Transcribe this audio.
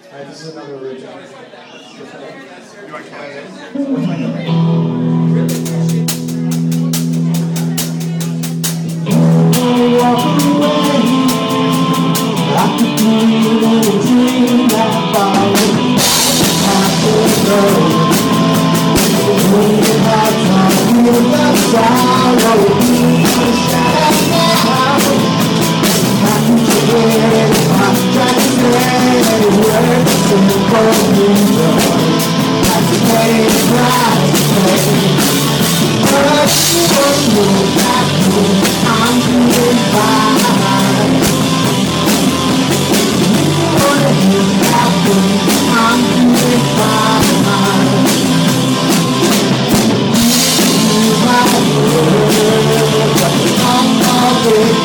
Alright, this is another original. You want to count it in? What's my number? Walk away. I could feel a dream that follows after the road. We have time with the sorrow. We shine now. I can hear it. I'm trying to say words in the cold window. I can play it right. But you won't move back home. I'm doing fine. You wanna move back home. I'm doing fine. You my world, but I'm always